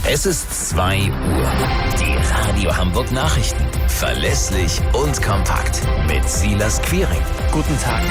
Es ist 2 Uhr. Die Radio Hamburg Nachrichten. Verlässlich und kompakt. Mit Silas Quiring. Guten Tag.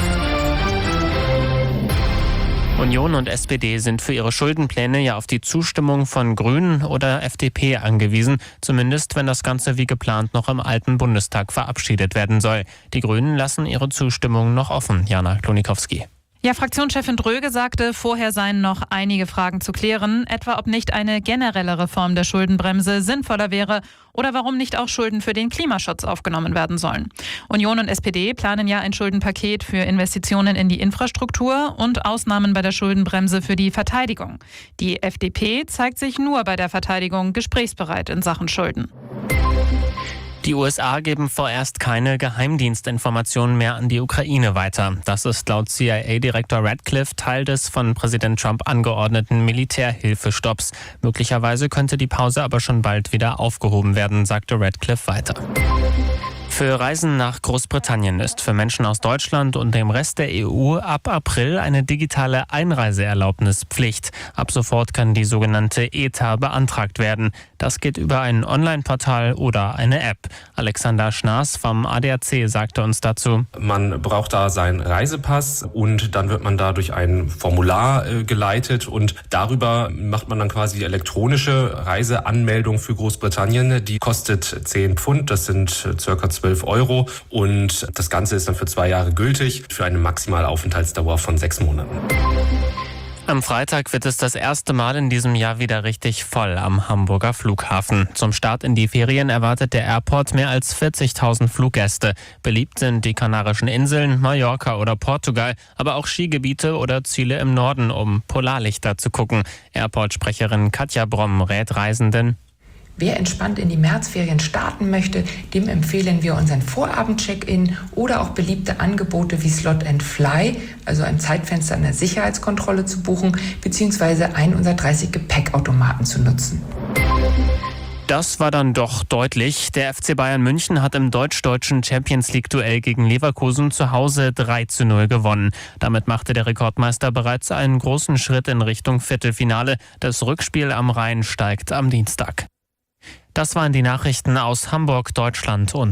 Union und SPD sind für ihre Schuldenpläne ja auf die Zustimmung von Grünen oder FDP angewiesen. Zumindest, wenn das Ganze wie geplant noch im alten Bundestag verabschiedet werden soll. Die Grünen lassen ihre Zustimmung noch offen. Jana Klonikowski. Ja, Fraktionschefin Dröge sagte, vorher seien noch einige Fragen zu klären, etwa ob nicht eine generelle Reform der Schuldenbremse sinnvoller wäre oder warum nicht auch Schulden für den Klimaschutz aufgenommen werden sollen. Union und SPD planen ja ein Schuldenpaket für Investitionen in die Infrastruktur und Ausnahmen bei der Schuldenbremse für die Verteidigung. Die FDP zeigt sich nur bei der Verteidigung gesprächsbereit in Sachen Schulden. Die USA geben vorerst keine Geheimdienstinformationen mehr an die Ukraine weiter. Das ist laut CIA-Direktor Radcliffe Teil des von Präsident Trump angeordneten Militärhilfestopps. Möglicherweise könnte die Pause aber schon bald wieder aufgehoben werden, sagte Radcliffe weiter. Für Reisen nach Großbritannien ist für Menschen aus Deutschland und dem Rest der EU ab April eine digitale Einreiseerlaubnis Pflicht. Ab sofort kann die sogenannte ETA beantragt werden. Das geht über ein Online-Portal oder eine App. Alexander Schnaas vom ADAC sagte uns dazu: Man braucht da seinen Reisepass und dann wird man da durch ein Formular geleitet und darüber macht man dann quasi die elektronische Reiseanmeldung für Großbritannien. Die kostet 10 Pfund, das sind ca. 12 Euro und das Ganze ist dann für 2 Jahre gültig, für eine maximale Aufenthaltsdauer von 6 Monaten. Am Freitag wird es das erste Mal in diesem Jahr wieder richtig voll am Hamburger Flughafen. Zum Start in die Ferien erwartet der Airport mehr als 40.000 Fluggäste. Beliebt sind die Kanarischen Inseln, Mallorca oder Portugal, aber auch Skigebiete oder Ziele im Norden, um Polarlichter zu gucken. Airport-Sprecherin Katja Bromm rät Reisenden: Wer entspannt in die Märzferien starten möchte, dem empfehlen wir unseren Vorabend-Check-In oder auch beliebte Angebote wie Slot and Fly, also ein Zeitfenster an der Sicherheitskontrolle zu buchen, beziehungsweise einen unserer 30 Gepäckautomaten zu nutzen. Das war dann doch deutlich. Der FC Bayern München hat im deutsch-deutschen Champions-League-Duell gegen Leverkusen zu Hause 3:0 gewonnen. Damit machte der Rekordmeister bereits einen großen Schritt in Richtung Viertelfinale. Das Rückspiel am Rhein steigt am Dienstag. Das waren die Nachrichten aus Hamburg, Deutschland und